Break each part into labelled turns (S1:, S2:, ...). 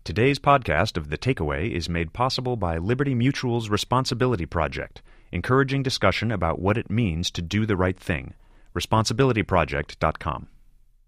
S1: Today's podcast of The Takeaway is made possible by Liberty Mutual's Responsibility Project, encouraging discussion about what it means to do the right thing. ResponsibilityProject.com.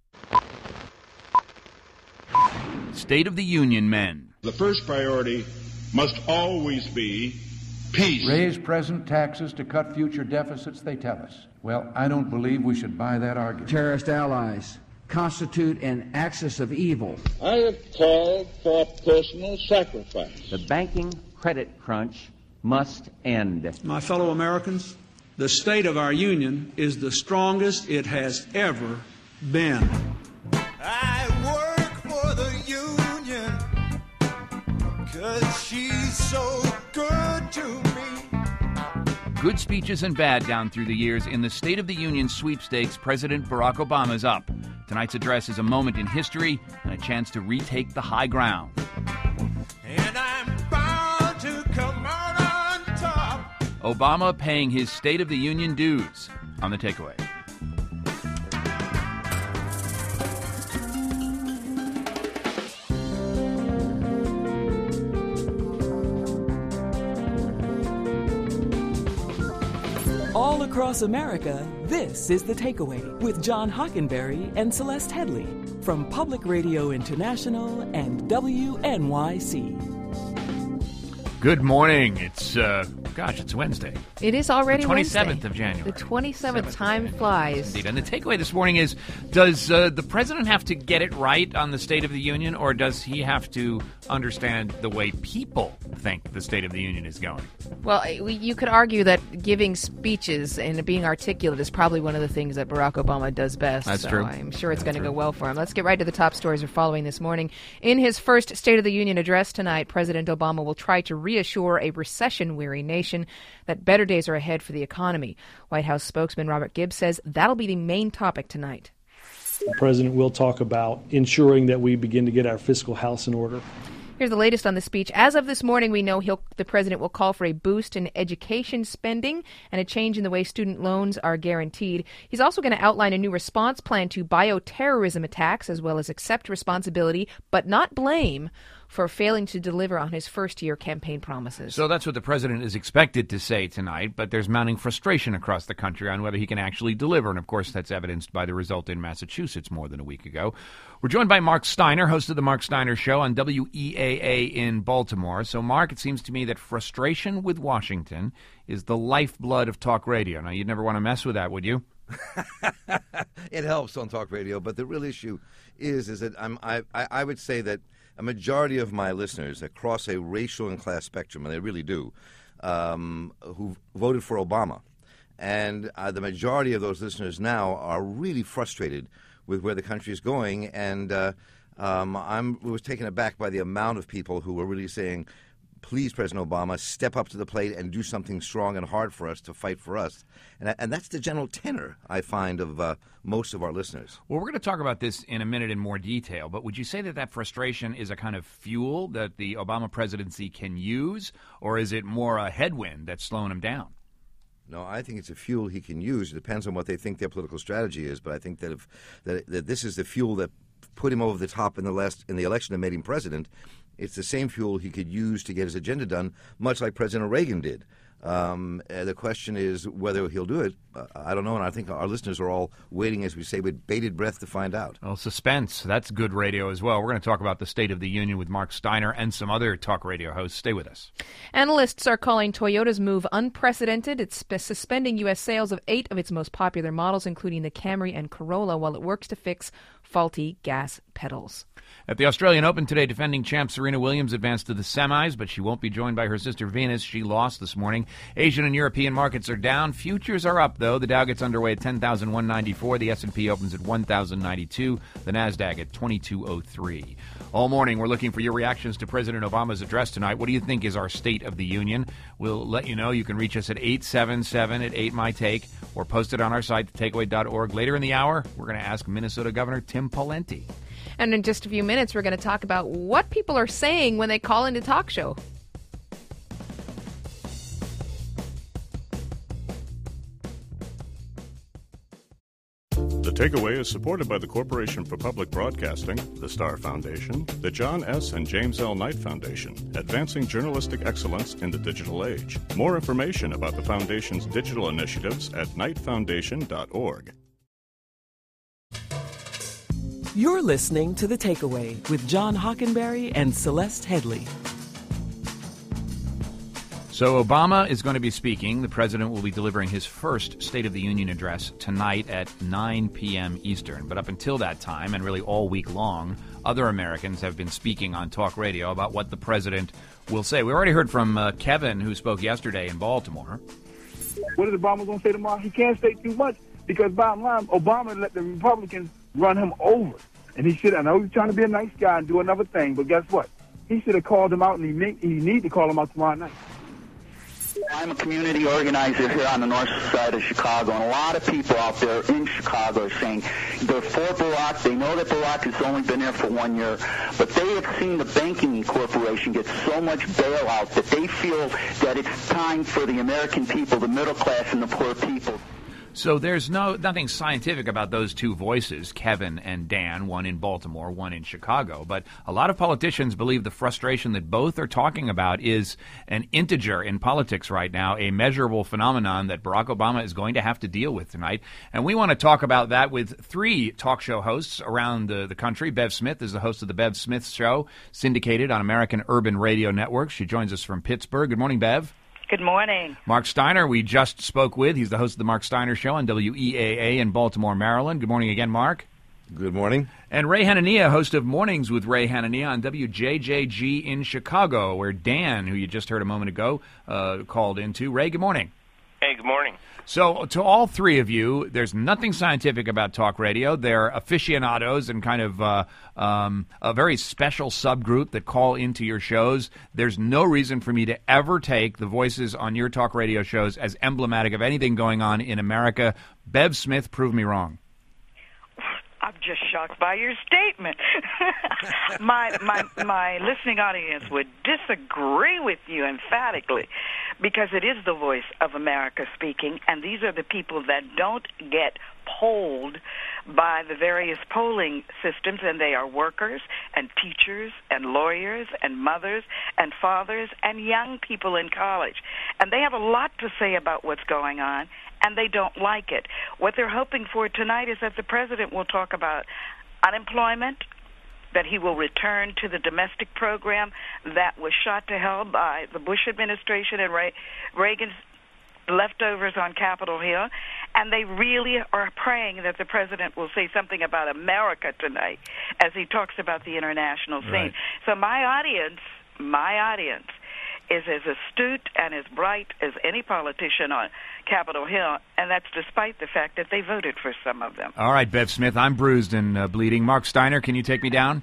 S2: State of the Union men.
S3: The first priority must always be peace.
S4: Raise present taxes to cut future deficits, they tell us. Well, I don't believe we should buy that argument.
S5: Terrorist allies constitute an axis of evil.
S6: I have called for personal sacrifice.
S7: The banking credit crunch must end.
S8: My fellow Americans, the state of our union is the strongest it has ever been.
S9: I work for the union 'cause she's so good to me.
S2: Good speeches and bad down through the years. In the State of the Union sweepstakes, President Barack Obama's up. Tonight's address is a moment in history and a chance to retake the high ground.
S9: And I'm bound to come out on top.
S2: Obama paying his State of the Union dues on The Takeaway.
S10: All across America, this is The Takeaway with John Hockenberry and Celeste Headley from Public Radio International and WNYC.
S2: Good morning. It's Wednesday.
S11: It is already
S2: the 27th of January.
S11: The 27th. Time flies.
S2: Indeed. And the takeaway this morning is, does the president have to get it right on the State of the Union, or does he have to understand the way people think the State of the Union is going?
S11: Well, you could argue that giving speeches and being articulate is probably one of the things that Barack Obama does best.
S2: That's
S11: so
S2: true.
S11: I'm sure it's going to go well for him. Let's get right to the top stories we're following this morning. In his first State of the Union address tonight, President Obama will try to reassure a recession-weary nation that better days are ahead for the economy. White House spokesman Robert Gibbs says that'll be the main topic tonight.
S12: The president will talk about ensuring that we begin to get our fiscal house in order.
S11: Here's the latest on the speech. As of this morning, we know the president will call for a boost in education spending and a change in the way student loans are guaranteed. He's also going to outline a new response plan to bioterrorism attacks, as well as accept responsibility, but not blame, for failing to deliver on his first-year campaign promises.
S2: So that's what the president is expected to say tonight, but there's mounting frustration across the country on whether he can actually deliver, and of course that's evidenced by the result in Massachusetts more than a week ago. We're joined by Mark Steiner, host of The Mark Steiner Show on WEAA in Baltimore. So, Mark, it seems to me that frustration with Washington is the lifeblood of talk radio. Now, you'd never want to mess with that, would you?
S13: It helps on talk radio, but the real issue is that I would say that a majority of my listeners across a racial and class spectrum, and they really do, who voted for Obama. And the majority of those listeners now are really frustrated with where the country is going. And I was taken aback by the amount of people who were really saying, please, President Obama, step up to the plate and do something strong and hard for us to fight for us. And that's the general tenor, I find, of most of our listeners.
S2: Well, we're going to talk about this in a minute in more detail, but would you say that that frustration is a kind of fuel that the Obama presidency can use, or is it more a headwind that's slowing him down?
S13: No, I think it's a fuel he can use. It depends on what they think their political strategy is, but I think that that this is the fuel that put him over the top in the election that made him president. It's the same fuel he could use to get his agenda done, much like President Reagan did. The question is whether he'll do it. I don't know, and I think our listeners are all waiting, as we say, with bated breath to find out.
S2: Well, suspense. That's good radio as well. We're going to talk about the State of the Union with Mark Steiner and some other talk radio hosts. Stay with us.
S11: Analysts are calling Toyota's move unprecedented. It's suspending U.S. sales of 8 of its most popular models, including the Camry and Corolla, while it works to fix faulty gas pedals.
S2: At the Australian Open today, defending champ Serena Williams advanced to the semis, but she won't be joined by her sister Venus. She lost this morning. Asian and European markets are down. Futures are up, though. The Dow gets underway at 10,194. The S&P opens at 1,092. The NASDAQ at 2203. All morning, we're looking for your reactions to President Obama's address tonight. What do you think is our State of the Union? We'll let you know. You can reach us at 877-8MyTake or post it on our site, thetakeaway.org. Later in the hour, we're going to ask Minnesota Governor Tim Pawlenty.
S11: And in just a few minutes, we're going to talk about what people are saying when they call into talk show.
S14: The Takeaway is supported by the Corporation for Public Broadcasting, the Star Foundation, the John S. and James L. Knight Foundation, advancing journalistic excellence in the digital age. More information about the Foundation's digital initiatives at knightfoundation.org.
S10: You're listening to The Takeaway with John Hockenberry and Celeste Headley.
S2: So Obama is going to be speaking. The president will be delivering his first State of the Union address tonight at 9 p.m. Eastern. But up until that time, and really all week long, other Americans have been speaking on talk radio about what the president will say. We already heard from Kevin, who spoke yesterday in Baltimore.
S15: What is Obama going to say tomorrow? He can't say too much because, bottom line, Obama let the Republicans run him over. And he should, I know he's trying to be a nice guy and do another thing, but guess what? He should have called him out, and he need to call him out tomorrow night.
S16: I'm a community organizer here on the north side of Chicago, and a lot of people out there in Chicago are saying they're for Barack. They know that Barack has only been there for 1 year, but they have seen the banking corporation get so much bailout that they feel that it's time for the American people, the middle class and the poor people.
S2: So there's nothing scientific about those two voices, Kevin and Dan, one in Baltimore, one in Chicago. But a lot of politicians believe the frustration that both are talking about is an integer in politics right now, a measurable phenomenon that Barack Obama is going to have to deal with tonight. And we want to talk about that with three talk show hosts around the country. Bev Smith is the host of The Bev Smith Show, syndicated on American Urban Radio Network. She joins us from Pittsburgh. Good morning, Bev.
S17: Good morning.
S2: Mark Steiner, we just spoke with. He's the host of the Mark Steiner Show on WEAA in Baltimore, Maryland. Good morning again, Mark.
S13: Good morning.
S2: And Ray Hanania, host of Mornings with Ray Hanania on WJJG in Chicago, where Dan, who you just heard a moment ago, called into. Ray, good morning.
S18: Hey, good morning.
S2: So to all three of you, there's nothing scientific about talk radio. They're aficionados and kind of a very special subgroup that call into your shows. There's no reason for me to ever take the voices on your talk radio shows as emblematic of anything going on in America. Bev Smith, prove me wrong.
S17: I'm just shocked by your statement. My listening audience would disagree with you emphatically, because it is the voice of America speaking, and these are the people that don't get polled by the various polling systems, and they are workers and teachers and lawyers and mothers and fathers and young people in college. And they have a lot to say about what's going on, and they don't like it. What they're hoping for tonight is that the president will talk about unemployment, that he will return to the domestic program that was shot to hell by the Bush administration and Reagan's leftovers on Capitol Hill, and they really are praying that the president will say something about America tonight as he talks about the international scene. Right. So my audience is as astute and as bright as any politician on Capitol Hill, and that's despite the fact that they voted for some of them.
S2: All right, Bev Smith, I'm bruised and bleeding. Mark Steiner, can you take me down?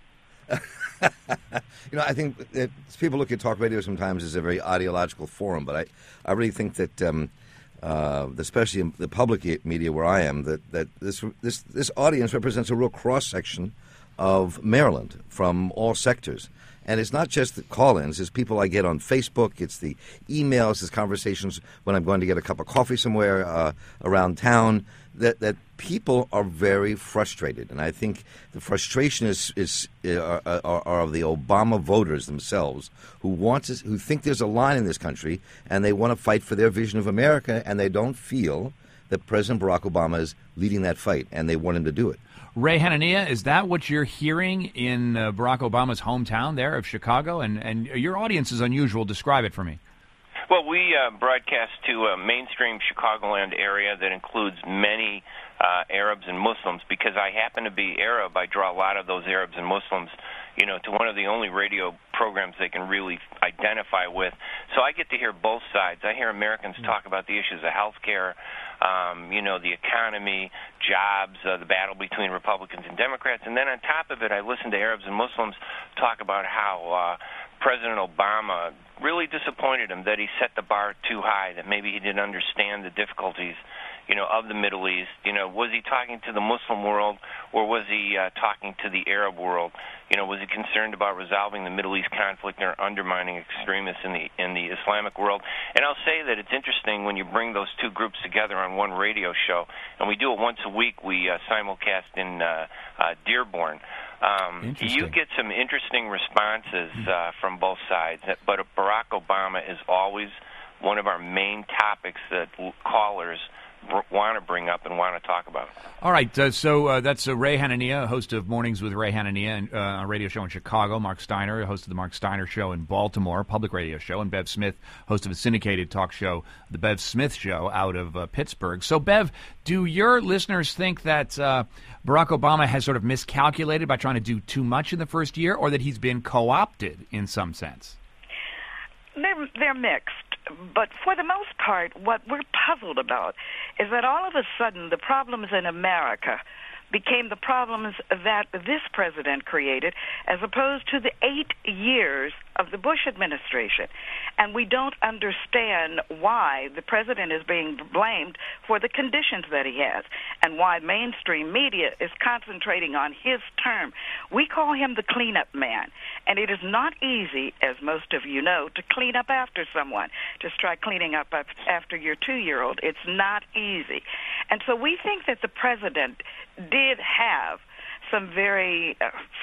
S13: I think that people look at talk radio sometimes as a very ideological forum, but I really think that, especially in the public media where I am, that this audience represents a real cross-section of Maryland from all sectors. And it's not just the call-ins. It's people I get on Facebook. It's the emails. It's conversations when I'm going to get a cup of coffee somewhere around town. That people are very frustrated, and I think the frustration are of the Obama voters themselves who think there's a line in this country, and they want to fight for their vision of America, and they don't feel that President Barack Obama is leading that fight, and they want him to do it.
S2: Ray Hanania, is that what you're hearing in Barack Obama's hometown there of Chicago? And your audience is unusual. Describe it for me.
S18: Well, we broadcast to a mainstream Chicagoland area that includes many Arabs and Muslims. Because I happen to be Arab, I draw a lot of those Arabs and Muslims, to one of the only radio programs they can really identify with. So I get to hear both sides. I hear Americans talk about the issues of health care, the economy, jobs, the battle between Republicans and Democrats. And then on top of it, I listen to Arabs and Muslims talk about how President Obama really disappointed him, that he set the bar too high, that maybe he didn't understand the difficulties of the Middle East? Was he talking to the Muslim world, or was he talking to the Arab world? Was he concerned about resolving the Middle East conflict or undermining extremists in the Islamic world? And I'll say that it's interesting when you bring those two groups together on one radio show, and we do it once a week. We simulcast in Dearborn. You get some interesting responses from both sides, but Barack Obama is always one of our main topics that callers want to bring up and want to talk about.
S2: All right, so that's Ray Hanania, host of Mornings with Ray Hanania, a radio show in Chicago. Mark Steiner, host of the Mark Steiner Show in Baltimore, public radio show. And Bev Smith, host of a syndicated talk show, The Bev Smith Show, out of Pittsburgh. So, Bev, do your listeners think that Barack Obama has sort of miscalculated by trying to do too much in the first year, or that he's been co-opted in some sense?
S17: They're mixed. But for the most part, what we're puzzled about is that all of a sudden the problems in America became the problems that this president created, as opposed to the 8 years of the Bush administration. And we don't understand why the president is being blamed for the conditions that he has, and why mainstream media is concentrating on his term. We call him the cleanup man, and it is not easy, as most of you know, to clean up after someone. Just try cleaning up after your 2-year-old. It's not easy. And so we think that the president did have some very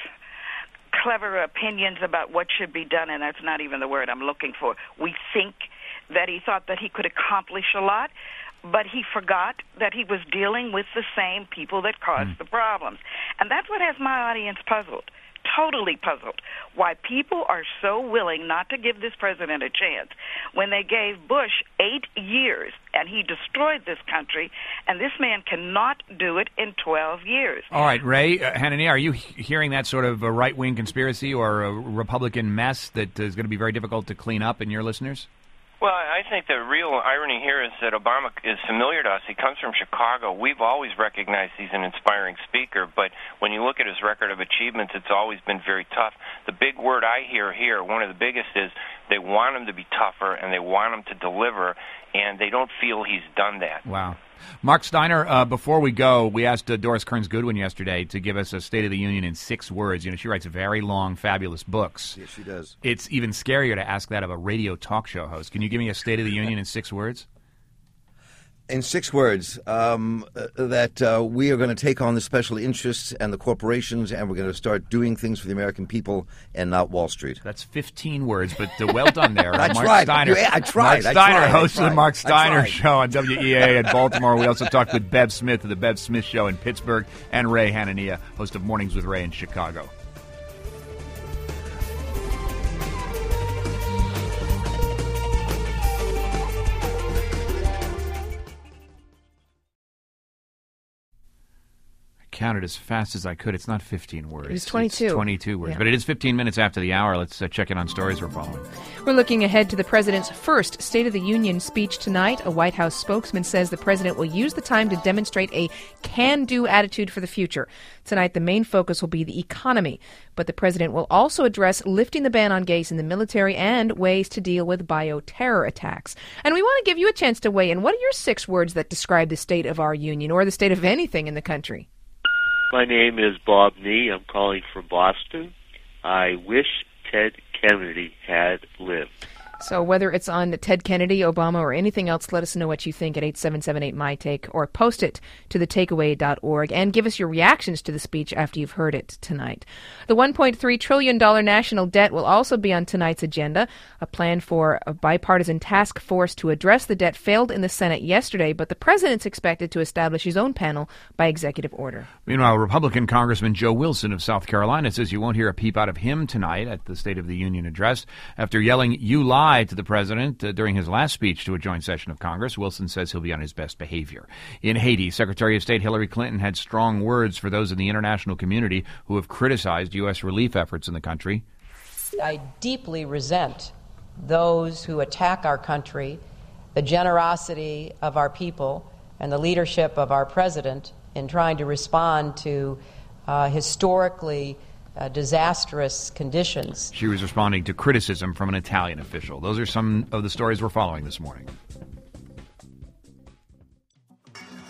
S17: clever opinions about what should be done, and that's not even the word I'm looking for. We think that he thought that he could accomplish a lot, but he forgot that he was dealing with the same people that caused the problems. And that's what has my audience puzzled, totally puzzled, why people are so willing not to give this president a chance when they gave Bush 8 years and he destroyed this country, and this man cannot do it in 12 years.
S2: All right, Ray Hanania, are you hearing that sort of a right-wing conspiracy or a Republican mess that is going to be very difficult to clean up in your listeners?
S18: Well, I think the real irony here is that Obama is familiar to us. He comes from Chicago. We've always recognized he's an inspiring speaker, but when you look at his record of achievements, it's always been very tough. The big word I hear here, one of the biggest, is they want him to be tougher and they want him to deliver, and they don't feel he's done that.
S2: Wow. Mark Steiner, before we go, we asked Doris Kearns Goodwin yesterday to give us a State of the Union in 6 words. She writes very long, fabulous books.
S13: Yes, she does.
S2: It's even scarier to ask that of a radio talk show host. Can you give me a State of the Union in 6 words?
S13: In 6 words, that we are going to take on the special interests and the corporations, and we're going to start doing things for the American people and not Wall Street.
S2: That's 15 words, but well done there.
S13: I
S2: Mark
S13: tried.
S2: Steiner.
S13: I tried.
S2: Mark Steiner, host of the Mark Steiner Show on WEA in Baltimore. We also talked with Bev Smith of the Bev Smith Show in Pittsburgh, and Ray Hanania, host of Mornings with Ray in Chicago. Counted as fast as I could. It's not 15 words.
S11: It's 22.
S2: It's 22 words.
S11: Yeah.
S2: But it is 15 minutes after the hour. Let's check in on stories we're following.
S11: We're looking ahead to the president's first State of the Union speech tonight. A White House spokesman says the president will use the time to demonstrate a can-do attitude for the future. Tonight, the main focus will be the economy. But the president will also address lifting the ban on gays in the military and ways to deal with bioterror attacks. And we want to give you a chance to weigh in. What are your 6 words that describe the state of our union or the state of anything in the country?
S19: My name is Bob Nee. I'm calling from Boston. I wish Ted Kennedy had lived.
S11: So whether it's on Ted Kennedy, Obama, or anything else, let us know what you think at 877-8MyTake, or post it to thetakeaway.org and give us your reactions to the speech after you've heard it tonight. The $1.3 trillion national debt will also be on tonight's agenda. A plan for a bipartisan task force to address the debt failed in the Senate yesterday, but the president's expected to establish his own panel by executive order.
S2: Meanwhile, Republican Congressman Joe Wilson of South Carolina says you won't hear a peep out of him tonight at the State of the Union address. After yelling, "You lie," to the president during his last speech to a joint session of Congress, Wilson says he'll be on his best behavior. In Haiti, Secretary of State Hillary Clinton had strong words for those in the international community who have criticized U.S. relief efforts in the country.
S20: I deeply resent those who attack our country, the generosity of our people, and the leadership of our president in trying to respond to historically disastrous conditions.
S2: She was responding to criticism from an Italian official. Those are some of the stories we're following this morning.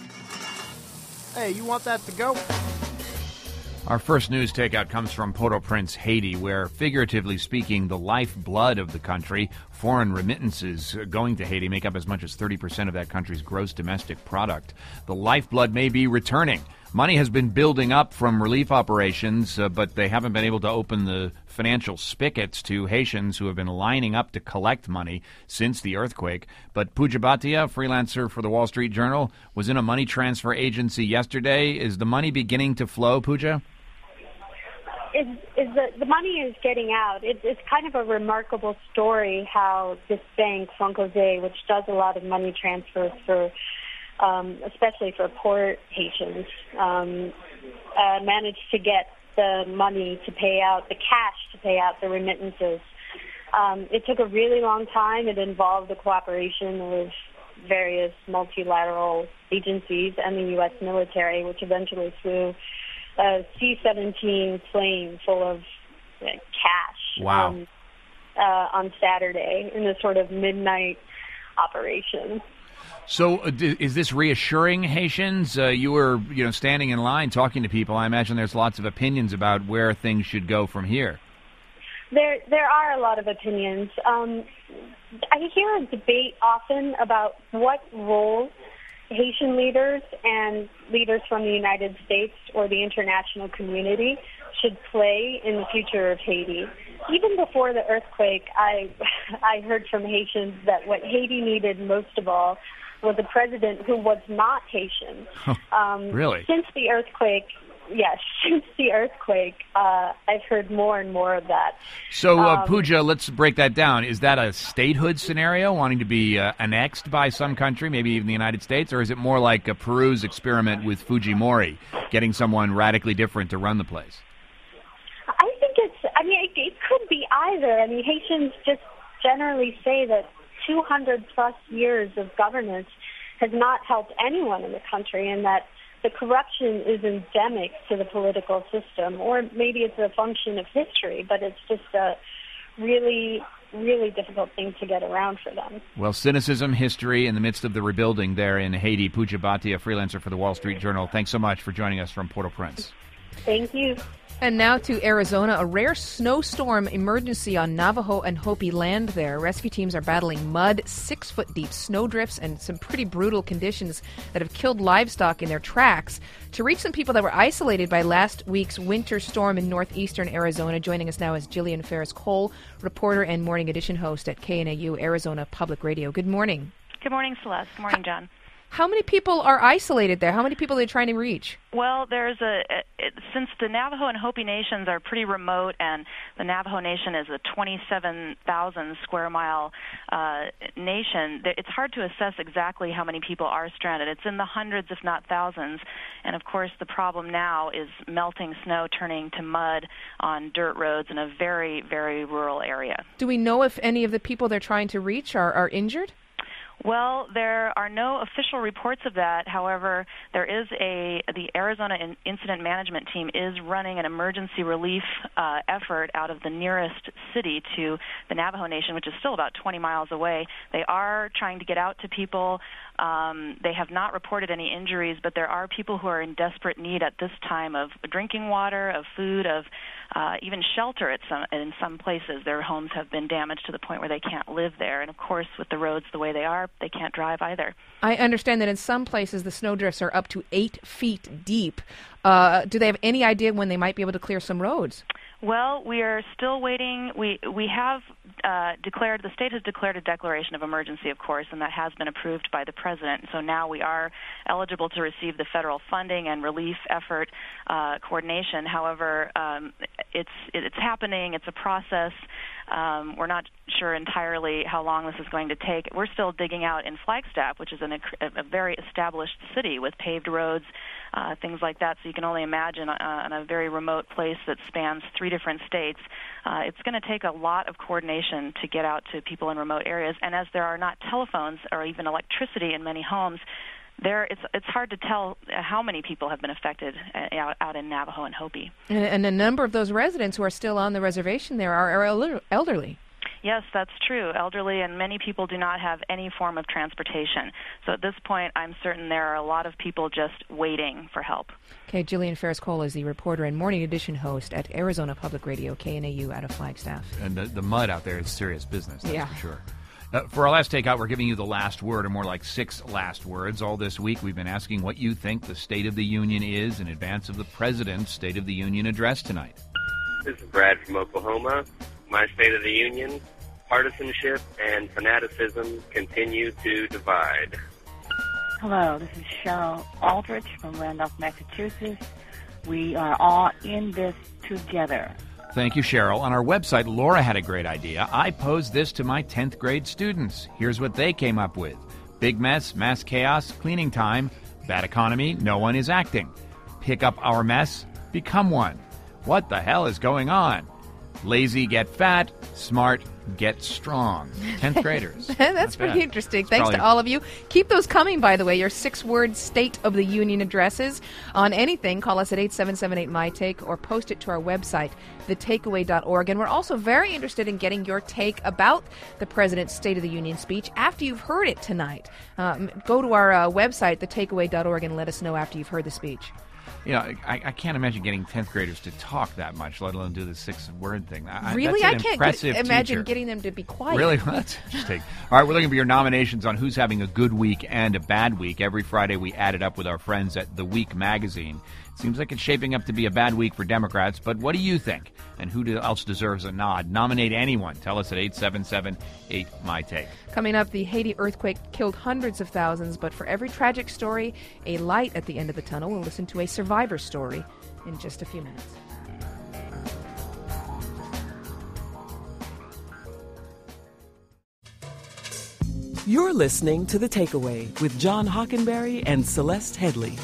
S21: Hey, you want that to go?
S2: Our first news takeout comes from Port-au-Prince, Haiti, where, figuratively speaking, the lifeblood of the country, foreign remittances going to Haiti, make up as much as 30% of that country's gross domestic product. The lifeblood may be returning. Money has been building up from relief operations, but they haven't been able to open the financial spigots to Haitians who have been lining up to collect money since the earthquake. But Pooja Bhatia, freelancer for the Wall Street Journal, was in a money transfer agency yesterday. Is the money beginning to flow, Pooja?
S22: The money is getting out. It's kind of a remarkable story how this bank, Fonds, which does a lot of money transfers for especially for poor Haitians, managed to get the money to pay out, the cash to pay out the remittances. It took a really long time. It involved the cooperation of various multilateral agencies and the U.S. military, which eventually flew a C-17 plane full of cash.
S2: Wow.
S22: On Saturday in a sort of midnight operation.
S2: So is this reassuring Haitians? You were, standing in line talking to people. I imagine there's lots of opinions about where things should go from here.
S22: There are a lot of opinions. I hear a debate often about what role Haitian leaders and leaders from the United States or the international community should play in the future of Haiti. Even before the earthquake, I heard from Haitians that what Haiti needed most of all was a president who was not Haitian.
S2: Really?
S22: Since the earthquake, I've heard more and more of that.
S2: So, Pooja, let's break that down. Is that a statehood scenario, wanting to be annexed by some country, maybe even the United States, or is it more like a Peru's experiment with Fujimori, getting someone radically different to run the place?
S22: I think it could be either. I mean, Haitians just generally say that 200-plus years of governance has not helped anyone in the country, and that the corruption is endemic to the political system, or maybe it's a function of history, but it's just a really, really difficult thing to get around for them.
S2: Well, cynicism, history, in the midst of the rebuilding there in Haiti. Pooja Bhatia, freelancer for the Wall Street Journal. Thanks so much for joining us from Port-au-Prince.
S22: Thank you.
S11: And now to Arizona, a rare snowstorm emergency on Navajo and Hopi land there. Rescue teams are battling mud, 6-foot-deep snowdrifts, and some pretty brutal conditions that have killed livestock in their tracks. To reach some people that were isolated by last week's winter storm in northeastern Arizona, joining us now is Jillian Ferris-Cole, reporter and Morning Edition host at KNAU Arizona Public Radio. Good morning.
S23: Good morning, Celeste. Good morning, John.
S11: How many people are isolated there? How many people are they trying to reach?
S23: Well, since the Navajo and Hopi nations are pretty remote, and the Navajo Nation is a 27,000 square mile nation, it's hard to assess exactly how many people are stranded. It's in the hundreds, if not thousands. And of course, the problem now is melting snow turning to mud on dirt roads in a very, very rural area.
S11: Do we know if any of the people they're trying to reach are injured?
S23: Well, there are no official reports of that. However, there is the Arizona Incident Management Team is running an emergency relief effort out of the nearest city to the Navajo Nation, which is still about 20 miles away. They are trying to get out to people. They have not reported any injuries, but there are people who are in desperate need at this time of drinking water, of food, of even shelter in some places. Their homes have been damaged to the point where they can't live there. And, of course, with the roads the way they are, they can't drive either.
S11: I understand that in some places the snowdrifts are up to 8 feet deep. Do they have any idea when they might be able to clear some roads?
S23: Well, we are still waiting. We have the state has declared a declaration of emergency, of course, and that has been approved by the president. So now we are eligible to receive the federal funding and relief effort coordination. However, it's happening. It's a process. We're not sure entirely how long this is going to take. We're still digging out in Flagstaff, which is a very established city with paved roads, things like that. So you can only imagine on a very remote place that spans 3 different states. It's going to take a lot of coordination to get out to people in remote areas. And as there are not telephones or even electricity in many homes, it's hard to tell how many people have been affected out in Navajo and Hopi.
S11: And a number of those residents who are still on the reservation there are elderly.
S23: Yes, that's true. Elderly and many people do not have any form of transportation. So at this point, I'm certain there are a lot of people just waiting for help.
S11: Okay, Jillian Ferris-Cole is the reporter and Morning Edition host at Arizona Public Radio, KNAU, out of Flagstaff.
S2: And the mud out there is serious business, that's
S11: Yeah.
S2: for sure. For our last takeout, we're giving you the last word, or more like 6 last words. All this week, we've been asking what you think the State of the Union is in advance of the President's State of the Union address tonight.
S1: This is Brad from Oklahoma. My State of the Union: partisanship and fanaticism continue to divide.
S3: Hello, this is Cheryl Aldrich from Randolph, Massachusetts. We are all in this together.
S2: Thank you, Cheryl. On our website, Laura had a great idea. I posed this to my 10th grade students. Here's what they came up with. Big mess, mass chaos, cleaning time, bad economy, no one is acting. Pick up our mess, become one. What the hell is going on? Lazy get fat, smart get strong. 10th graders.
S11: That's pretty
S2: bad.
S11: interesting.
S2: It's
S11: Thanks
S2: probably-
S11: to all of you. Keep those coming, by the way, your 6-word State of the Union addresses on anything. Call us at 877-8MyTake or post it to our website, thetakeaway.org. And we're also very interested in getting your take about the President's State of the Union speech after you've heard it tonight. Go to our website, thetakeaway.org, and let us know after you've heard the speech.
S2: You know, I can't imagine getting 10th graders to talk that much, let alone do the 6-word thing.
S11: Really?
S2: That's an
S11: I can't
S2: impressive
S11: imagine
S2: teacher.
S11: getting them to be quiet.
S2: Really? Well, that's interesting. All right, we're looking for your nominations on who's having a good week and a bad week. Every Friday we add it up with our friends at The Week magazine. Seems like it's shaping up to be a bad week for Democrats, but what do you think? And who else deserves a nod? Nominate anyone. Tell us at 877-8MyTake.
S11: Coming up, the Haiti earthquake killed hundreds of thousands, but for every tragic story, a light at the end of the tunnel. We'll listen to a survivor story in just a few minutes.
S10: You're listening to The Takeaway with John Hockenberry and Celeste Headley.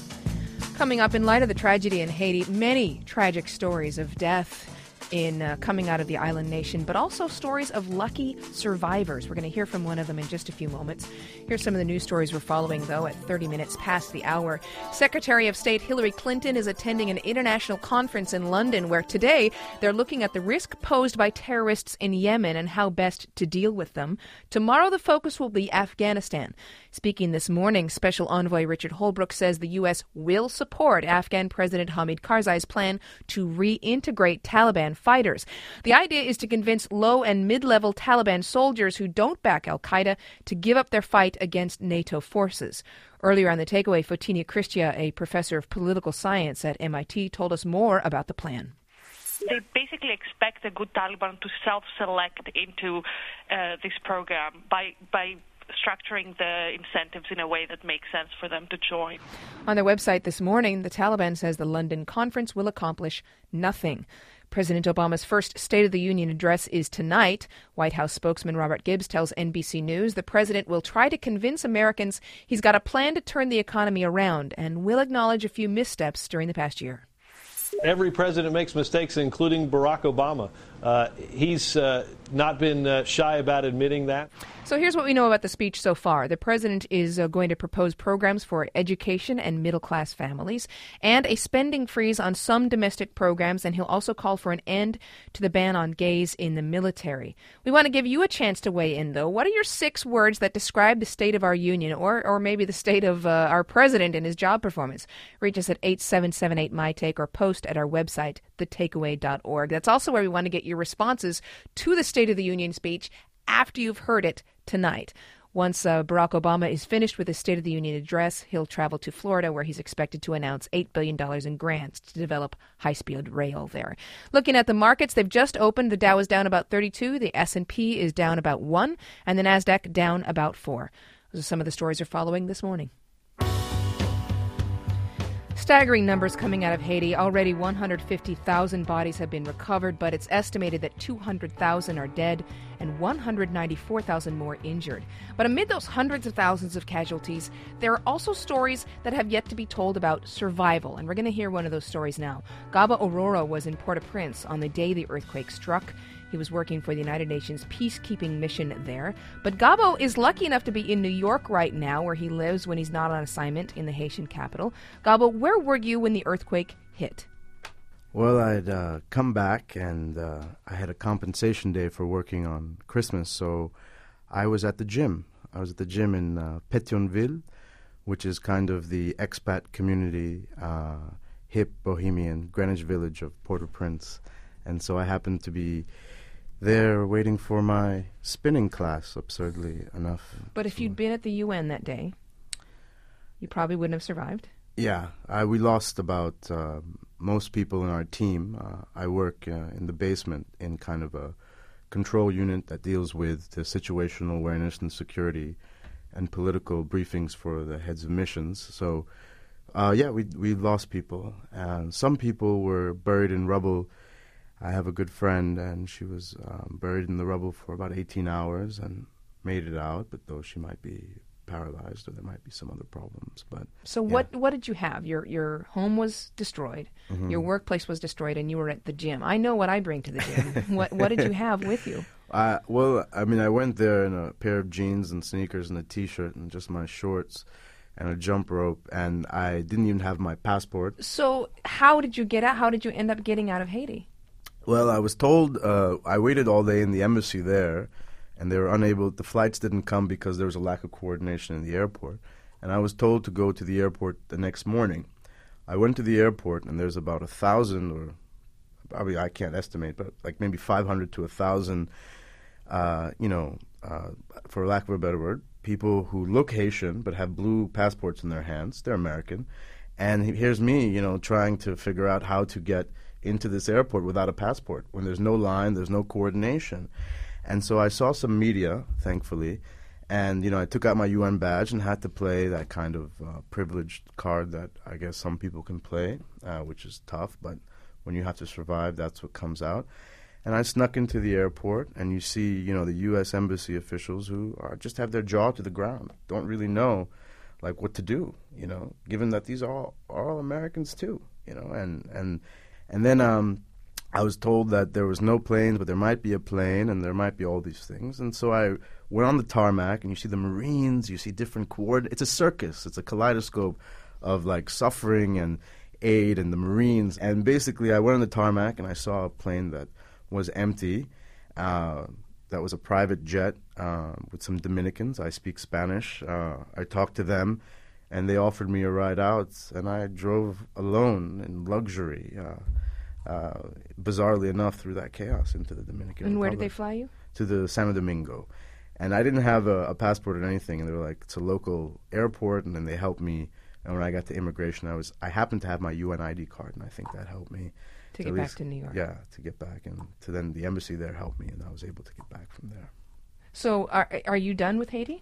S11: Coming up, in light of the tragedy in Haiti, many tragic stories of death in coming out of the island nation, but also stories of lucky survivors. We're going to hear from one of them in just a few moments. Here's some of the news stories we're following, though, at 30 minutes past the hour. Secretary of State Hillary Clinton is attending an international conference in London where today they're looking at the risk posed by terrorists in Yemen and how best to deal with them. Tomorrow the focus will be Afghanistan. Speaking this morning, Special Envoy Richard Holbrooke says the U.S. will support Afghan President Hamid Karzai's plan to reintegrate Taliban fighters. The idea is to convince low and mid-level Taliban soldiers who don't back al-Qaeda to give up their fight against NATO forces. Earlier on The Takeaway, Fotinia Cristia, a professor of political science at MIT, told us more about the plan.
S21: They basically expect the good Taliban to self-select into this program by structuring the incentives in a way that makes sense for them to join.
S11: On their website this morning, the Taliban says the London conference will accomplish nothing. President Obama's first State of the Union address is tonight. White House spokesman Robert Gibbs tells NBC News the president will try to convince Americans he's got a plan to turn the economy around and will acknowledge a few missteps during the past year.
S12: Every president makes mistakes, including Barack Obama. He's not been shy about admitting that.
S11: So here's what we know about the speech so far. The president is going to propose programs for education and middle-class families and a spending freeze on some domestic programs, and he'll also call for an end to the ban on gays in the military. We want to give you a chance to weigh in, though. What are your 6 words that describe the state of our union or maybe the state of our president and his job performance? Reach us at 877-8MyTake or post at our website, thetakeaway.org. That's also where we want to get your responses to the State of the Union speech after you've heard it tonight. Once Barack Obama is finished with his State of the Union address, he'll travel to Florida, where he's expected to announce $8 billion in grants to develop high-speed rail there. Looking at the markets, they've just opened. The Dow is down about 32, the S&P is down about 1, and the Nasdaq down about 4. Those are some of the stories we're following this morning. Staggering numbers coming out of Haiti. Already 150,000 bodies have been recovered, but it's estimated that 200,000 are dead and 194,000 more injured. But amid those hundreds of thousands of casualties, there are also stories that have yet to be told about survival, and we're going to hear one of those stories now. Gaba Aurora was in Port-au-Prince on the day the earthquake struck. He was working for the United Nations peacekeeping mission there. But Gabo is lucky enough to be in New York right now, where he lives when he's not on assignment in the Haitian capital. Gabo, where were you when the earthquake hit?
S4: Well, I'd come back, and I had a compensation day for working on Christmas, so I was at the gym. I was at the gym in Pétionville, which is kind of the expat community, hip, bohemian, Greenwich Village of Port-au-Prince. And so I happened to be there waiting for my spinning class, absurdly enough.
S11: But if you'd been at the UN that day, you probably wouldn't have survived.
S4: Yeah, we lost about most people in our team. I work in the basement in kind of a control unit that deals with the situational awareness and security and political briefings for the heads of missions. So, we lost people. And some people were buried in rubble. I have a good friend, and she was buried in the rubble for about 18 hours and made it out, but though she might be paralyzed or there might be some other problems. But
S11: so what did you have? Your home was destroyed, your workplace was destroyed, and you were at the gym. I know what I bring to the gym. What did you have with you?
S4: I went there in a pair of jeans and sneakers and a T-shirt and just my shorts and a jump rope, and I didn't even have my passport.
S11: So how did you get out? How did you end up getting out of Haiti?
S4: Well, I was told I waited all day in the embassy there, and they were unable, the flights didn't come because there was a lack of coordination in the airport. And I was told to go to the airport the next morning. I went to the airport, and there's about 1,000, or probably I can't estimate, but like maybe 500 to 1,000, for lack of a better word, people who look Haitian but have blue passports in their hands. They're American. And here's me, trying to figure out how to get into this airport without a passport when there's no line, there's no coordination. And so I saw some media, thankfully, and, I took out my UN badge and had to play that kind of privileged card that I guess some people can play, which is tough, but when you have to survive, that's what comes out. And I snuck into the airport, and you see, the U.S. Embassy officials who just have their jaw to the ground, don't really know, what to do, given that these are all Americans too, and then I was told that there was no planes, but there might be a plane, and there might be all these things. And so I went on the tarmac, and you see the Marines, you see different coordinates. It's a circus. It's a kaleidoscope of, suffering and aid and the Marines. And basically, I went on the tarmac, and I saw a plane that was empty. That was a private jet with some Dominicans. I speak Spanish. I talked to them, and they offered me a ride out, and I drove alone in luxury. Bizarrely enough, through that chaos into the Dominican Republic.
S11: And where did they fly you?
S4: To the Santo Domingo. And I didn't have a passport or anything, and they were like, it's a local airport, and then they helped me. And when I got to immigration, I happened to have my UN ID card, and I think that helped me.
S11: To get back to New York.
S4: Yeah, to get back. And to then the embassy there helped me, and I was able to get back from there.
S11: So are you done with Haiti?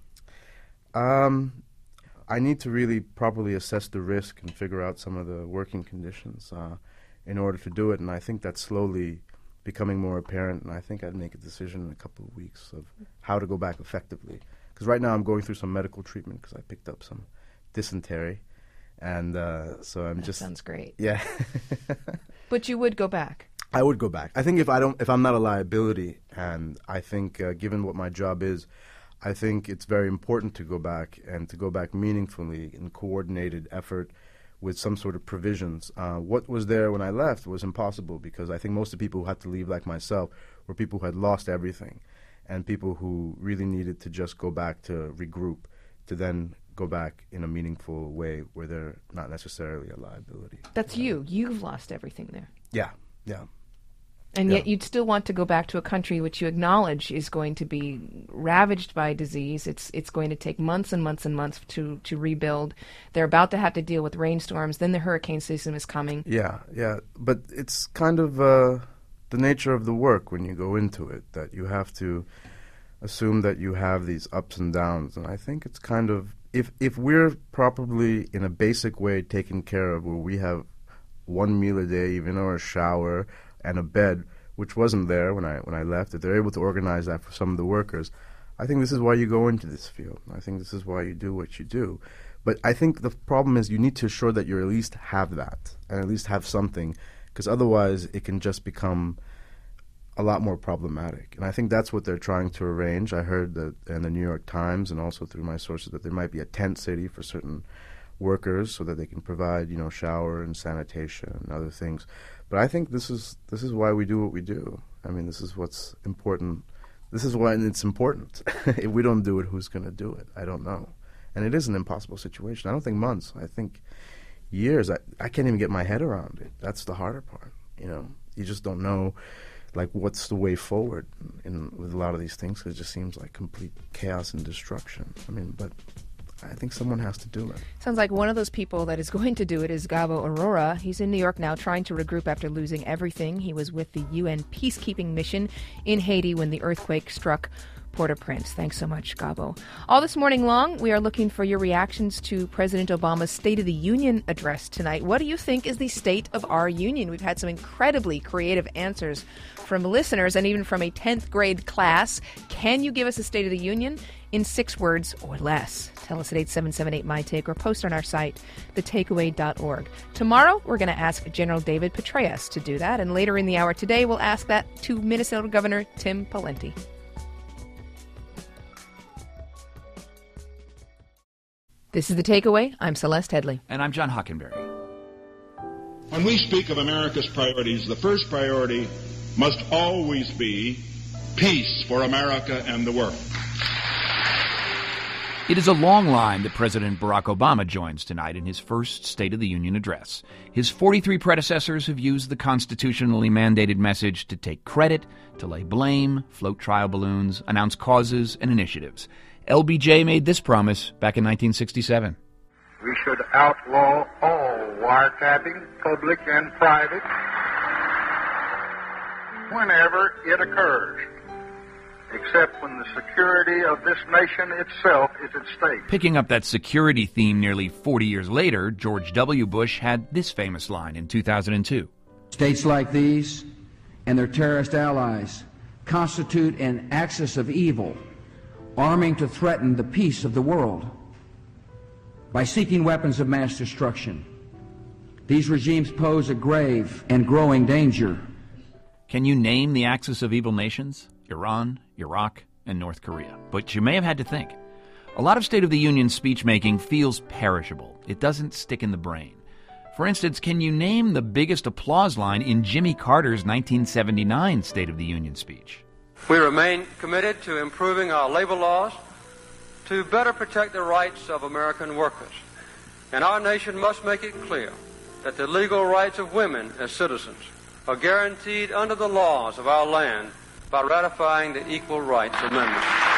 S4: I need to really properly assess the risk and figure out some of the working conditions in order to do it, and I think that's slowly becoming more apparent, and I think I'd make a decision in a couple of weeks of how to go back effectively. Because right now I'm going through some medical treatment because I picked up some dysentery, and so I'm
S11: That sounds great.
S4: Yeah.
S11: But you would go back?
S4: I would go back. I think if I'm not a liability, and I think given what my job is, I think it's very important to go back, and to go back meaningfully in coordinated effort with some sort of provisions. What was there when I left was impossible, because I think most of the people who had to leave, like myself, were people who had lost everything, and people who really needed to just go back to regroup, to then go back in a meaningful way where they're not necessarily a liability.
S11: That's you. You've lost everything there.
S4: Yeah.
S11: And yet you'd still want to go back to a country which you acknowledge is going to be ravaged by disease. It's going to take months and months and months to rebuild. They're about to have to deal with rainstorms. Then the hurricane season is coming.
S4: Yeah. But it's kind of the nature of the work when you go into it, that you have to assume that you have these ups and downs. And I think it's kind of, if we're properly in a basic way taken care of, where we have one meal a day, even, or a shower and a bed, which wasn't there when I left, if they're able to organize that for some of the workers, I think this is why you go into this field. I think this is why you do what you do. But I think the problem is you need to ensure that you at least have that, and at least have something, because otherwise it can just become a lot more problematic. And I think that's what they're trying to arrange. I heard that in the New York Times, and also through my sources, that there might be a tent city for certain workers so that they can provide, shower and sanitation and other things. But I think this is why we do what we do. I mean, this is what's important. This is why it's important. If we don't do it, who's going to do it? I don't know. And it is an impossible situation. I don't think months. I think years. I can't even get my head around it. That's the harder part. You just don't know, what's the way forward with a lot of these things. 'Cause it just seems like complete chaos and destruction. I mean, but I think someone has to do it.
S11: Sounds like one of those people that is going to do it is Gabo Aurora. He's in New York now trying to regroup after losing everything. He was with the UN peacekeeping mission in Haiti when the earthquake struck Port-au-Prince. Thanks so much, Gabo. All this morning long, we are looking for your reactions to President Obama's State of the Union address tonight. What do you think is the state of our union? We've had some incredibly creative answers from listeners and even from a 10th grade class. Can you give us a State of the Union in 6 words or less? Tell us at 8778-MyTake or post on our site, thetakeaway.org. Tomorrow, we're going to ask General David Petraeus to do that. And later in the hour today, we'll ask that to Minnesota Governor Tim Pawlenty. This is The Takeaway. I'm Celeste Headley.
S2: And I'm John Hockenberry.
S5: When we speak of America's priorities, the first priority must always be peace for America and the world.
S2: It is a long line that President Barack Obama joins tonight in his first State of the Union address. His 43 predecessors have used the constitutionally mandated message to take credit, to lay blame, float trial balloons, announce causes and initiatives. LBJ made this promise back in 1967.
S6: We should outlaw all wiretapping, public and private, whenever it occurs, except when the security of this nation itself is at stake.
S2: Picking up that security theme nearly 40 years later, George W. Bush had this famous line in 2002.
S7: States like these and their terrorist allies constitute an axis of evil, arming to threaten the peace of the world by seeking weapons of mass destruction. These regimes pose a grave and growing danger.
S2: Can you name the axis of evil nations? Iran, Iraq, and North Korea. But you may have had to think. A lot of State of the Union speech-making feels perishable. It doesn't stick in the brain. For instance, can you name the biggest applause line in Jimmy Carter's 1979 State of the Union speech?
S24: We remain committed to improving our labor laws to better protect the rights of American workers. And our nation must make it clear that the legal rights of women as citizens are guaranteed under the laws of our land by ratifying the Equal Rights Amendment.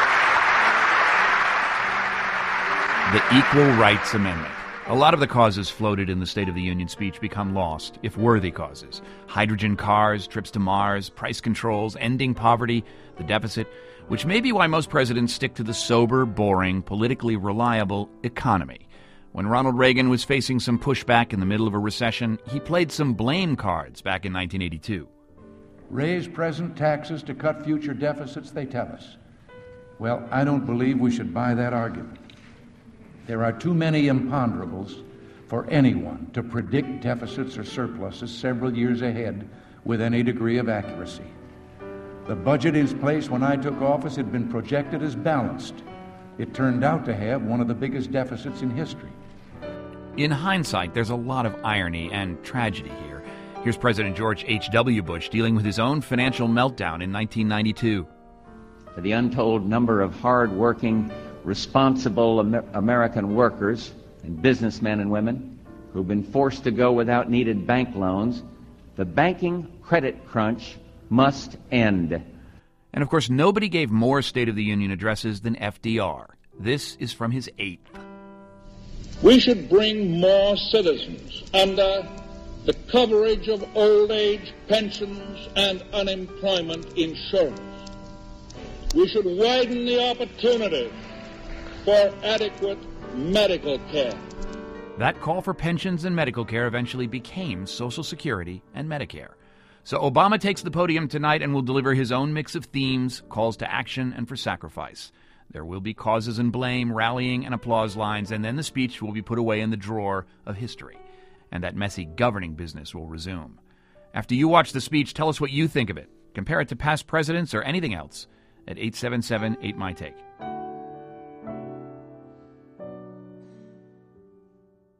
S2: The Equal Rights Amendment. A lot of the causes floated in the State of the Union speech become lost, if worthy causes. Hydrogen cars, trips to Mars, price controls, ending poverty, the deficit, which may be why most presidents stick to the sober, boring, politically reliable economy. When Ronald Reagan was facing some pushback in the middle of a recession, he played some blame cards back in 1982.
S25: Raise present taxes to cut future deficits, they tell us. Well, I don't believe we should buy that argument. There are too many imponderables for anyone to predict deficits or surpluses several years ahead with any degree of accuracy. The budget in place when I took office had been projected as balanced. It turned out to have one of the biggest deficits in history.
S2: In hindsight, there's a lot of irony and tragedy here. Here's President George H.W. Bush dealing with his own financial meltdown in 1992.
S26: For the untold number of hard-working, responsible American workers and businessmen and women who've been forced to go without needed bank loans, the banking credit crunch must end.
S2: And of course, nobody gave more State of the Union addresses than FDR. This is from his 8th.
S6: We should bring more citizens under the coverage of old age pensions and unemployment insurance. We should widen the opportunities for adequate medical care.
S2: That call for pensions and medical care eventually became Social Security and Medicare. So Obama takes the podium tonight and will deliver his own mix of themes, calls to action, and for sacrifice. There will be causes and blame, rallying, and applause lines, and then the speech will be put away in the drawer of history. And that messy governing business will resume. After you watch the speech, tell us what you think of it. Compare it to past presidents or anything else at 877-8MyTake.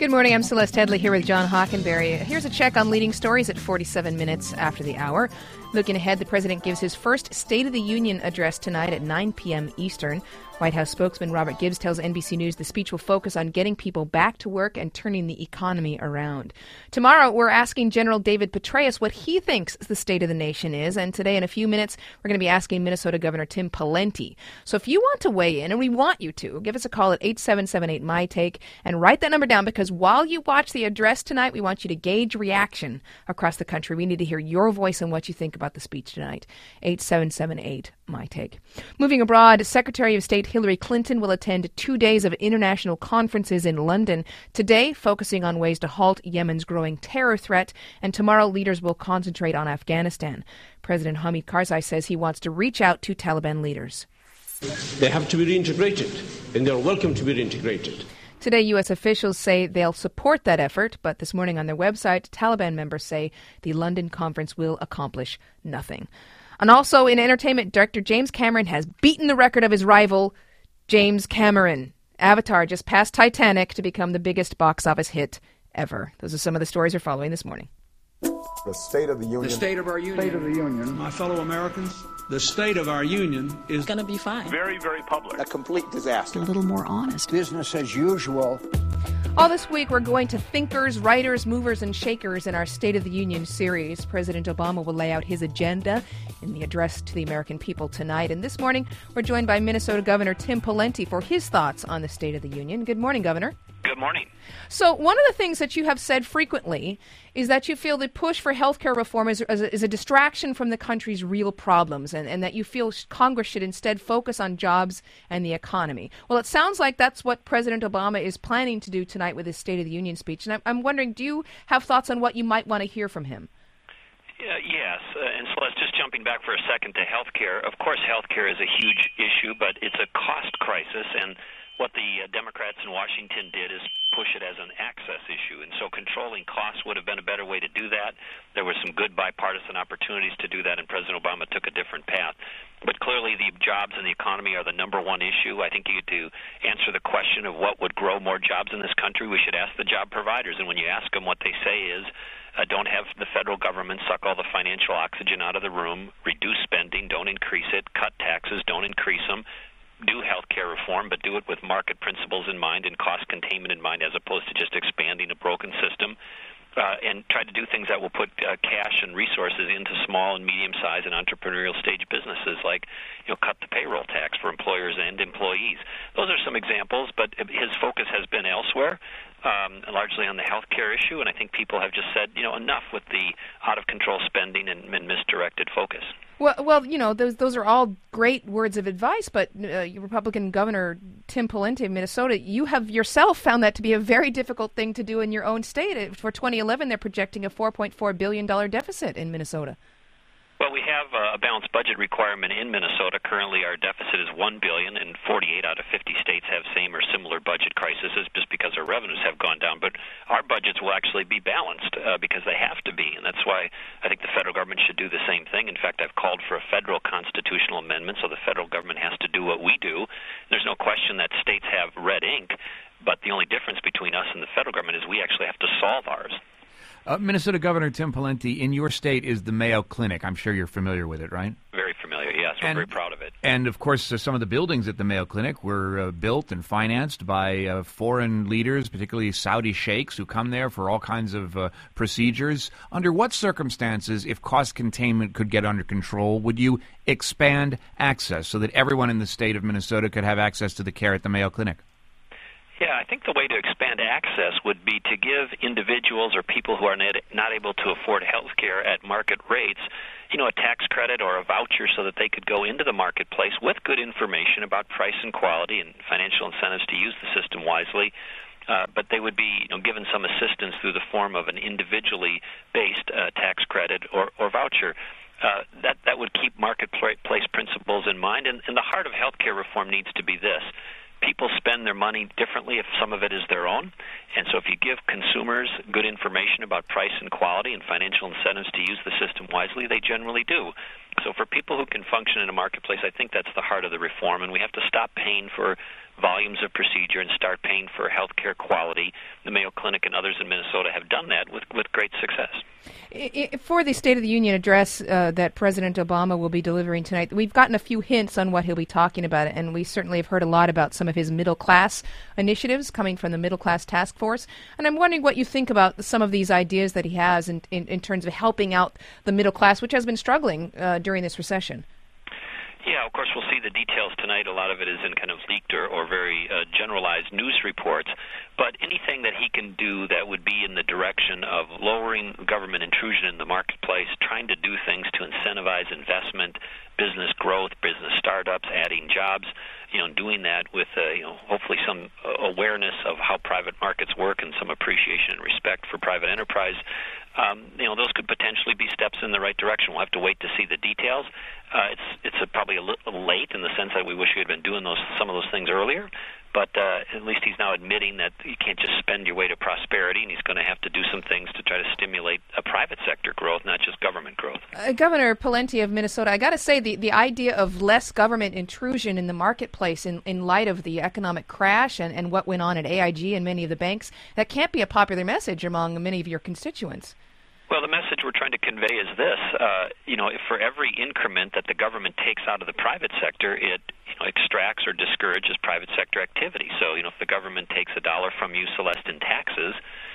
S11: Good morning. I'm Celeste Headley here with John Hockenberry. Here's a check on leading stories at 47 minutes after the hour. Looking ahead, the president gives his first State of the Union address tonight at 9 p.m. Eastern. White House spokesman Robert Gibbs tells NBC News the speech will focus on getting people back to work and turning the economy around. Tomorrow, we're asking General David Petraeus what he thinks the state of the nation is. And today, in a few minutes, we're going to be asking Minnesota Governor Tim Pawlenty. So if you want to weigh in, and we want you to, give us a call at 877-8-MY-TAKE and write that number down, because while you watch the address tonight, we want you to gauge reaction across the country. We need to hear your voice and what you think about the speech tonight. 877-8-MY-TAKE. Moving abroad, Secretary of State Hillary Clinton will attend 2 days of international conferences in London. Today, focusing on ways to halt Yemen's growing terror threat, and tomorrow leaders will concentrate on Afghanistan. President Hamid Karzai says he wants to reach out to Taliban leaders.
S8: They have to be reintegrated, and they're welcome to be reintegrated.
S11: Today, U.S. officials say they'll support that effort, but this morning on their website, Taliban members say the London conference will accomplish nothing. And also in entertainment, director James Cameron has beaten the record of his rival, James Cameron. Avatar just passed Titanic to become the biggest box office hit ever. Those are some of the stories we're following this morning.
S9: The State of the Union.
S14: The State of our Union.
S9: State of the Union.
S14: My fellow Americans, the state of our union is
S15: going to be fine.
S9: Very, very public.
S14: A complete disaster.
S15: A little more honest.
S9: Business as usual.
S11: All this week, we're going to thinkers, writers, movers, and shakers in our State of the Union series. President Obama will lay out his agenda in the address to the American people tonight. And this morning, we're joined by Minnesota Governor Tim Pawlenty for his thoughts on the State of the Union. Good morning, Governor.
S16: Good morning.
S11: So one of the things that you have said frequently is that you feel the push for health care reform is a distraction from the country's real problems, and that you feel Congress should instead focus on jobs and the economy. Well, it sounds like that's what President Obama is planning to do tonight with his State of the Union speech. And I'm wondering, do you have thoughts on what you might want to hear from him?
S16: Yes, and Celeste, just jumping back for a second to health care. Of course, health care is a huge issue, but it's a cost crisis, and what the Democrats in Washington did is push it as an access issue, and so controlling costs would have been a better way to do that. There were some good bipartisan opportunities to do that, and President Obama took a different path. But clearly the jobs and the economy are the number one issue. I think to answer the question of what would grow more jobs in this country, we should ask the job providers, and when you ask them, what they say is, don't have the federal government suck all the financial oxygen out of the room, reduce spending, don't increase it, cut taxes, don't increase them, do health care reform, but do it with market principles in mind and cost containment in mind, as opposed to just expanding a broken system, and try to do things that will put cash and resources into small and medium-sized and entrepreneurial stage businesses, like cut the payroll tax for employers and employees. Those are some examples, but his focus has been elsewhere, largely on the health care issue, and I think people have just said, enough with the out-of-control spending and misdirected focus.
S11: Well, those are all great words of advice, but Republican Governor Tim Pawlenty of Minnesota, you have yourself found that to be a very difficult thing to do in your own state. For 2011, they're projecting a $4.4 billion deficit in Minnesota.
S16: Well, we have a balanced budget requirement in Minnesota. Currently, our deficit is $1 billion, and 48 out of 50 states have same or similar budget crises just because our revenues have gone down. But our budgets will actually be balanced because they have to be, and that's why I think the federal government should do the same thing. In fact, I've called for a federal constitutional amendment so the federal government has to do what we do. There's no question that states have red ink, but the only difference between us and the federal government is we actually have to solve ours.
S2: Minnesota Governor Tim Pawlenty, in your state is the Mayo Clinic. I'm sure you're familiar with it, right?
S16: Very familiar, yes. We're very proud of it.
S2: And, of course, some of the buildings at the Mayo Clinic were built and financed by foreign leaders, particularly Saudi sheikhs, who come there for all kinds of procedures. Under what circumstances, if cost containment could get under control, would you expand access so that everyone in the state of Minnesota could have access to the care at the Mayo Clinic?
S16: Yeah, I think the way to expand access would be to give individuals or people who are not able to afford health care at market rates, a tax credit or a voucher so that they could go into the marketplace with good information about price and quality and financial incentives to use the system wisely. But they would be given some assistance through the form of an individually based tax credit or voucher. That would keep marketplace principles in mind. And the heart of health care reform needs to be this. People spend their money differently if some of it is their own. And so if you give consumers good information about price and quality and financial incentives to use the system wisely, they generally do. So for people who can function in a marketplace, I think that's the heart of the reform. And we have to stop paying for volumes of procedure and start paying for health care quality. The Mayo Clinic and others in Minnesota have done that with great success.
S11: For the State of the Union address that President Obama will be delivering tonight, we've gotten a few hints on what he'll be talking about, and we certainly have heard a lot about some of his middle-class initiatives coming from the Middle-Class Task Force. And I'm wondering what you think about some of these ideas that he has in terms of helping out the middle class, which has been struggling during this recession.
S16: Yeah, of course, we'll see the details tonight. A lot of it is in kind of leaked or very generalized news reports. But anything that he can do that would be in the direction of lowering government intrusion in the marketplace, trying to do things to incentivize investment, business growth, business startups, adding jobs, doing that with, hopefully some awareness of how private markets work and some appreciation and respect for private enterprise. Those could potentially be steps in the right direction. We'll have to wait to see the details. It's probably a little late in the sense that we wish we had been doing some of those things earlier. But at least he's now admitting that you can't just spend your way to prosperity, and he's going to have to do some things to try to stimulate a private sector growth, not just government growth.
S11: Governor Pawlenty of Minnesota, I got to say the idea of less government intrusion in the marketplace in light of the economic crash and what went on at AIG and many of the banks, that can't be a popular message among many of your constituents.
S16: Well, the message we're trying to convey is this: for every increment that the government takes out of the private sector, it extracts or discourages private sector activity. So, if the government takes $1 from you, Celeste, in taxes,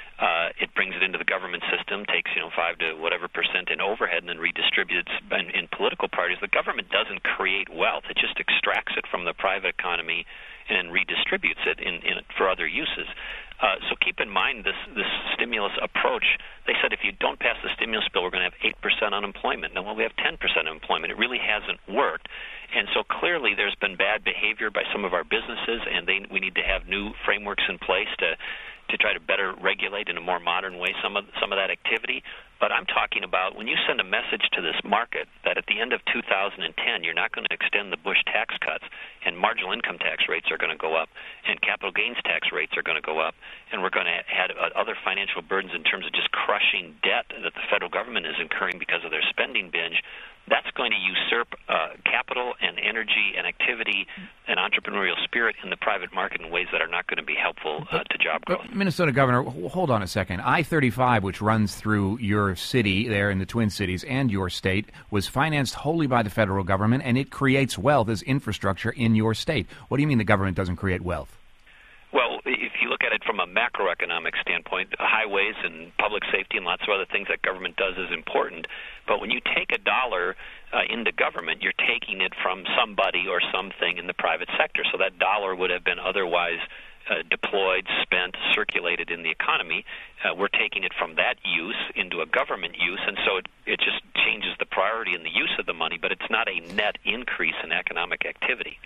S16: it brings it into the government system, takes 5 to whatever % in overhead, and then redistributes in political parties. The government doesn't create wealth; it just extracts it from the private economy and redistributes it for other uses. So keep in mind this stimulus approach. They said if you don't pass the stimulus bill, we're going to have 8% unemployment. Now, we have 10% unemployment. It really hasn't worked. And so clearly there's been bad behavior by some of our businesses, and we need to have new frameworks in place to try to better regulate in a more modern way some of that activity. But I'm talking about when you send a message to this market that at the end of 2010 you're not going to extend the Bush tax cuts, and marginal income tax rates are going to go up, and capital gains tax rates are going to go up, and we're going to add other financial burdens in terms of just crushing debt that the federal government is incurring because of their spending binge. That's going to usurp capital and energy and activity and entrepreneurial spirit in the private market in ways that are not going to be helpful to job growth.
S2: Minnesota Governor, hold on a second. I-35, which runs through your city there in the Twin Cities and your state, was financed wholly by the federal government, and it creates wealth as infrastructure in your state. What do you mean the government doesn't create wealth?
S16: Well, if you look at it from a macroeconomic standpoint, highways and public safety and lots of other things that government does is important. But when you take $1 into government, you're taking it from somebody or something in the private sector. So that dollar would have been otherwise deployed, spent, circulated in the economy. We're taking it from that use into a government use, and so it just changes the priority in the use of the money, but it's not a net increase in economic activity.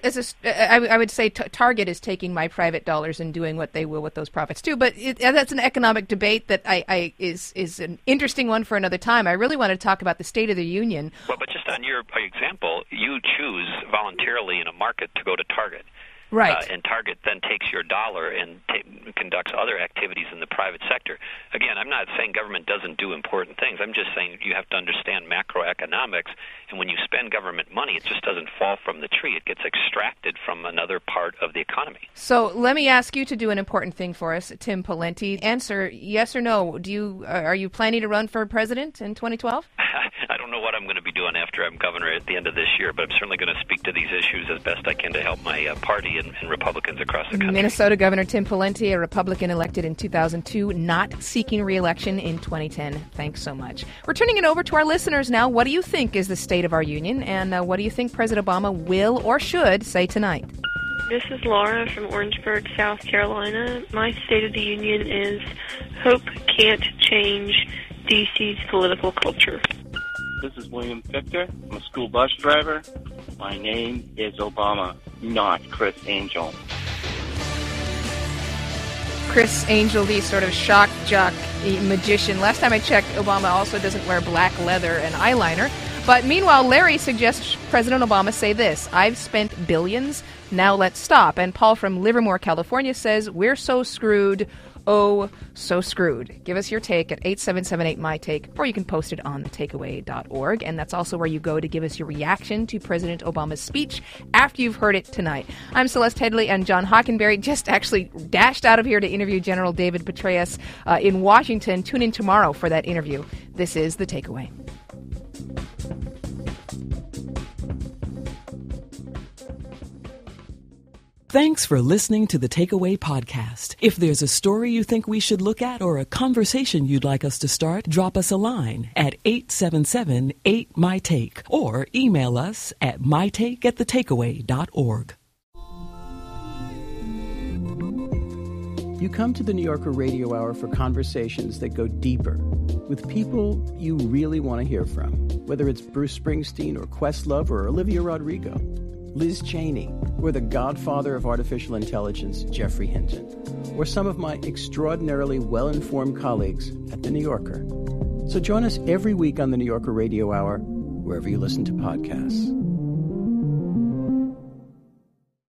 S11: I would say Target is taking my private dollars and doing what they will with those profits too, but that's an economic debate that is an interesting one for another time. I really want to talk about the State of the Union.
S16: Well, but just on your example, you choose voluntarily in a market to go to Target.
S11: Right.
S16: And Target then takes your dollar and conducts other activities in the private sector. Again, I'm not saying government doesn't do important things. I'm just saying you have to understand macroeconomics, and when you spend government money, it just doesn't fall from the tree. It gets extracted from another part of the economy.
S11: So let me ask you to do an important thing for us, Tim Pawlenty. Answer yes or no. Are you planning to run for president in 2012?
S16: I don't know what I'm going to be doing after I'm governor at the end of this year, but I'm certainly going to speak to these issues as best I can to help my party and Republicans across the country.
S11: Minnesota Governor Tim Pawlenty, a Republican elected in 2002, not seeking re-election in 2010. Thanks so much. We're turning it over to our listeners now. What do you think is the state of our union, and what do you think President Obama will or should say tonight?
S13: This is Laura from Orangeburg, South Carolina. My State of the Union is hope can't change D.C.'s political culture.
S15: This is William Victor. I'm a school bus driver. My name is Obama, not Chris Angel.
S11: Chris Angel, the sort of shock jock magician. Last time I checked, Obama also doesn't wear black leather and eyeliner. But meanwhile, Larry suggests President Obama say this: I've spent billions, now let's stop. And Paul from Livermore, California says, we're so screwed, oh so screwed. Give us your take at 877-8MyTake, or you can post it on thetakeaway.org. And that's also where you go to give us your reaction to President Obama's speech after you've heard it tonight. I'm Celeste Headley, and John Hockenberry just actually dashed out of here to interview General David Petraeus in Washington. Tune in tomorrow for that interview. This is The Takeaway.
S10: Thanks for listening to the Takeaway Podcast. If there's a story you think we should look at or a conversation you'd like us to start, drop us a line at 877-8MyTake or email us at mytake@thetakeaway.org.
S17: You come to the New Yorker Radio Hour for conversations that go deeper with people you really want to hear from, whether it's Bruce Springsteen or Questlove or Olivia Rodrigo, Liz Cheney, or the godfather of artificial intelligence, Geoffrey Hinton, or some of my extraordinarily well-informed colleagues at The New Yorker. So join us every week on the New Yorker Radio Hour, wherever you listen to podcasts.